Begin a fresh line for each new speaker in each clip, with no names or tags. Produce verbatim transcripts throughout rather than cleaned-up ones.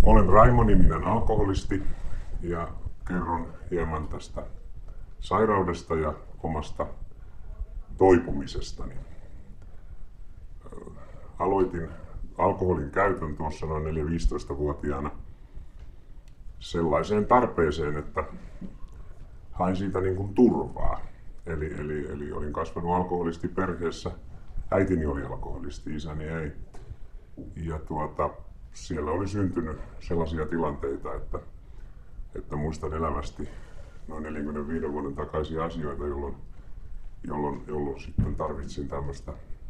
Olen Raimo-niminen alkoholisti ja kerron hieman tästä sairaudesta ja omasta toipumisestani. Aloitin alkoholin käytön tuossa noin neljä-viisitoista-vuotiaana sellaiseen tarpeeseen, että hain siitä niin kuin turvaa. Eli, eli, eli olin kasvanut alkoholisti perheessä. Äitini oli alkoholisti, isäni ei. Ja tuota, siellä oli syntynyt sellaisia tilanteita, että, että muistan elävästi noin neljänkymmenenviiden vuoden takaisia asioita, jolloin, jolloin, jolloin sitten tarvitsin tämmöistä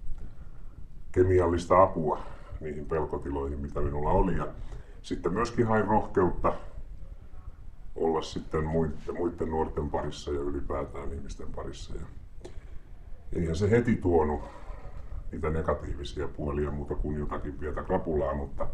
kemiallista apua niihin pelkotiloihin, mitä minulla oli. Ja sitten myöskin hain rohkeutta olla sitten muiden, muiden nuorten parissa ja ylipäätään ihmisten parissa. Ja eihän se heti tuonut niitä negatiivisia puolia muuta kuin jotakin pientä krapulaa, mutta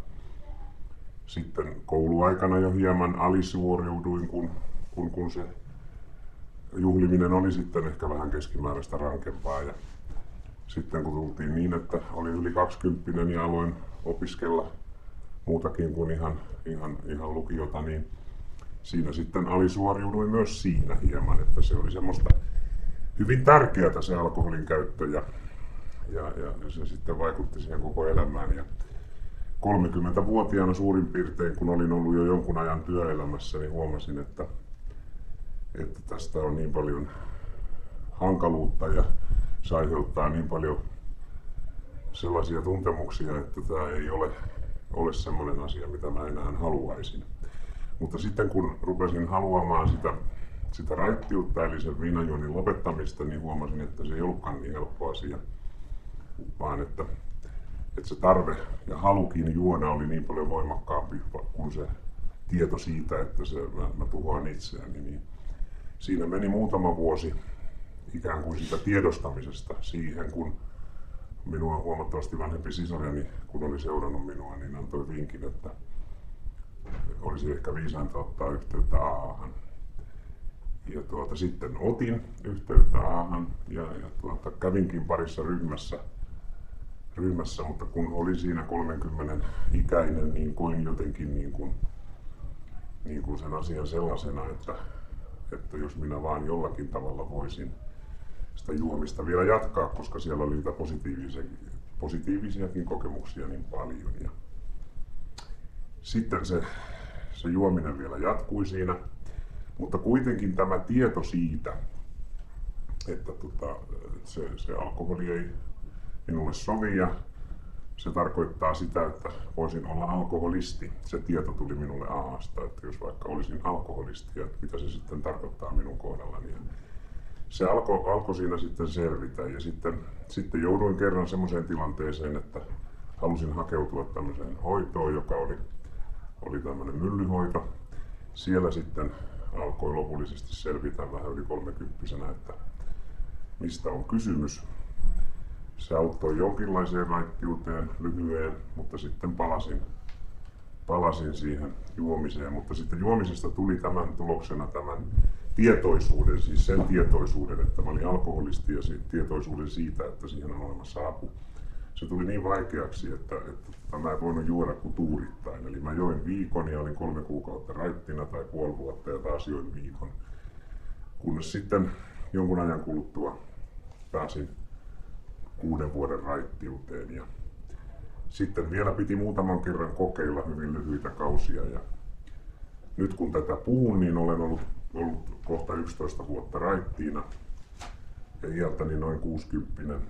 sitten kouluaikana jo hieman alisuoriuduin, kun, kun, kun se juhliminen oli sitten ehkä vähän keskimääräistä rankempaa. Ja sitten kun tultiin niin, että oli yli kaksikymppinen ja aloin opiskella muutakin kuin ihan, ihan, ihan lukiota, niin siinä sitten alisuoriuduin myös siinä hieman, että se oli semmoista hyvin tärkeää se alkoholin käyttö ja, ja, ja se sitten vaikutti siihen koko elämään. Ja kolmekymmentävuotiaana suurin piirtein, kun olin ollut jo jonkun ajan työelämässä, niin huomasin, että, että tästä on niin paljon hankaluutta ja se aiheuttaa niin paljon sellaisia tuntemuksia, että tämä ei ole, ole semmoinen asia, mitä mä enää haluaisin. Mutta sitten kun rupesin haluamaan sitä, sitä raittiutta, eli sen viinajuonnin lopettamista, niin huomasin, että se ei ollutkaan niin helppo asia, vaan että, että se tarve ja halukin juoda oli niin paljon voimakkaampi kuin se tieto siitä, että se, mä, mä tuhoan itseäni. Niin siinä meni muutama vuosi ikään kuin sitä tiedostamisesta siihen, kun minua huomattavasti vanhempi sisareni, kun oli seurannut minua, niin antoi vinkin, että olisi ehkä viisainta ottaa yhteyttä Aahan. Ja tuota, sitten otin yhteyttä Aahan ja, ja tuota, kävinkin parissa ryhmässä, ryhmässä, mutta kun olin siinä kolmenkymmenen ikäinen, niin koin jotenkin niin kuin, niin kuin sen asian sellaisena, että, että jos minä vaan jollakin tavalla voisin sitä juomista vielä jatkaa, koska siellä oli niitä positiivisia, positiivisiakin kokemuksia niin paljon. Ja sitten se, se juominen vielä jatkui siinä, mutta kuitenkin tämä tieto siitä, että tota, se, se alkoholi ei minulle sovi ja se tarkoittaa sitä, että voisin olla alkoholisti. Se tieto tuli minulle Aasta, että jos vaikka olisin alkoholisti ja mitä se sitten tarkoittaa minun kohdallani. Ja se alkoi alko siinä sitten selvitä ja sitten, sitten jouduin kerran semmoiseen tilanteeseen, että halusin hakeutua tämmöiseen hoitoon, joka oli, oli tämmöinen myllyhoito. Siellä sitten alkoi lopullisesti selvitä vähän yli kolmekymppisenä, että mistä on kysymys. Se auttoi jonkinlaiseen raittiuteen lyhyeen, mutta sitten palasin, palasin siihen juomiseen. Mutta sitten juomisesta tuli tämän tuloksena tämän tietoisuuden, siis sen tietoisuuden, että mä olin alkoholisti ja tietoisuuden siitä, että siihen on olemassa apu. Se tuli niin vaikeaksi, että, että mä en voinut juoda kuin tuurittain. Eli mä join viikon ja olin kolme kuukautta raittina tai puoli vuotta ja taas join viikon. Kunnes sitten jonkun ajan kuluttua pääsin kuuden vuoden raittiuteen. Ja sitten vielä piti muutaman kerran kokeilla hyvin lyhyitä kausia. Ja nyt kun tätä puhun, niin olen ollut, ollut kohta yksitoista vuotta raittiina ja iältäni noin kuusikymppinen.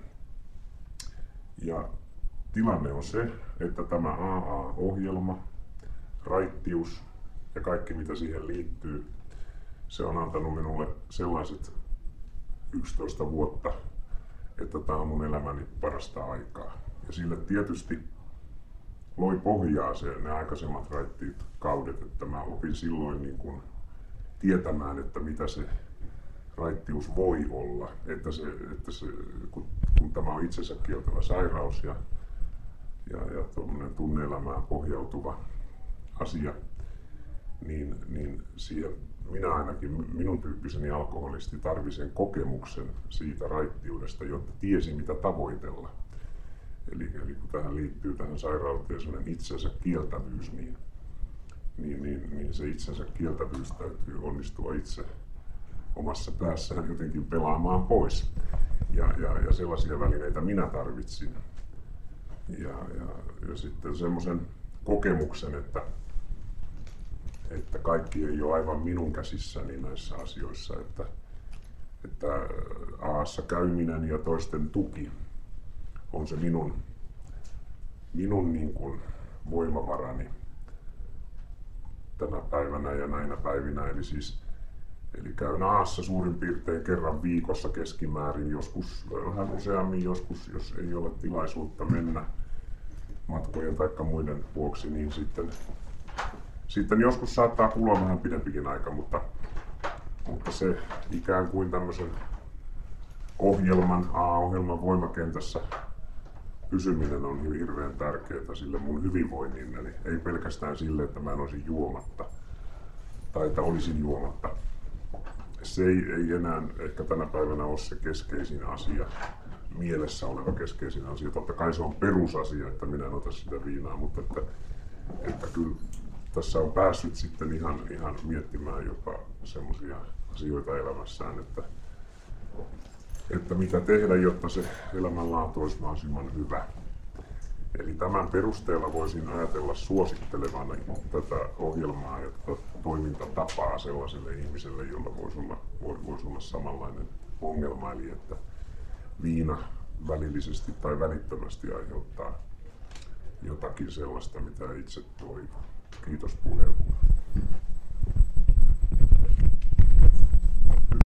Ja tilanne on se, että tämä A A-ohjelma, raittius ja kaikki mitä siihen liittyy, se on antanut minulle sellaiset yksitoista vuotta, että tämä on mun elämäni parasta aikaa. Ja sille tietysti loi pohjaa se, ne aikaisemmat raittiut kaudet, että mä opin silloin niin kuin tietämään, että mitä se raittius voi olla, että se, että se, kun, kun tämä on itsensä kieltävä sairaus ja, ja, ja tuommoinen tunne-elämään pohjautuva asia, niin, niin siihen minä ainakin, minun tyyppiseni alkoholisti tarvitsen kokemuksen siitä raittiudesta, jotta tiesi mitä tavoitella. Eli, eli kun tähän liittyy tähän sairauteen sellainen itsensä kieltävyys, niin niin, niin, niin se itsensä kieltävyys täytyy onnistua itse omassa päässään jotenkin pelaamaan pois. Ja, ja, ja sellaisia välineitä minä tarvitsin. Ja, ja, ja sitten semmoisen kokemuksen, että, että kaikki ei ole aivan minun käsissäni näissä asioissa. Että, että Aassa käyminen ja toisten tuki on se minun, minun niin kuin voimavarani tänä päivänä ja näinä päivinä. Eli siis Eli käyn Aassa suurin piirtein kerran viikossa keskimäärin, joskus vähän useammin, joskus jos ei ole tilaisuutta mennä matkojen tai muiden vuoksi, niin sitten, sitten joskus saattaa kulua vähän pidempikin aika, mutta, mutta se ikään kuin tämmöisen ohjelman, A-ohjelman voimakentässä pysyminen on hirveän tärkeää sille mun hyvinvoinnilleni, ei pelkästään sille, että mä en olisi juomatta tai että olisin juomatta. Se ei, ei enää ehkä tänä päivänä ole se keskeisin asia, mielessä oleva keskeisin asia. Totta kai se on perusasia, että minä en ota sitä viinaa, mutta että, että kyllä tässä on päässyt sitten ihan, ihan miettimään jopa semmoisia asioita elämässään, että, että mitä tehdä, jotta se elämänlaatu olisi mahdollisimman hyvä. Eli tämän perusteella voisin ajatella suosittelevana tätä ohjelmaa ja tätä toimintatapaa sellaiselle ihmiselle, jolla voisi olla, voisi olla samanlainen ongelma, eli että viina välillisesti tai välittömästi aiheuttaa jotakin sellaista, mitä itse toivon. Kiitos puheenjohtaja.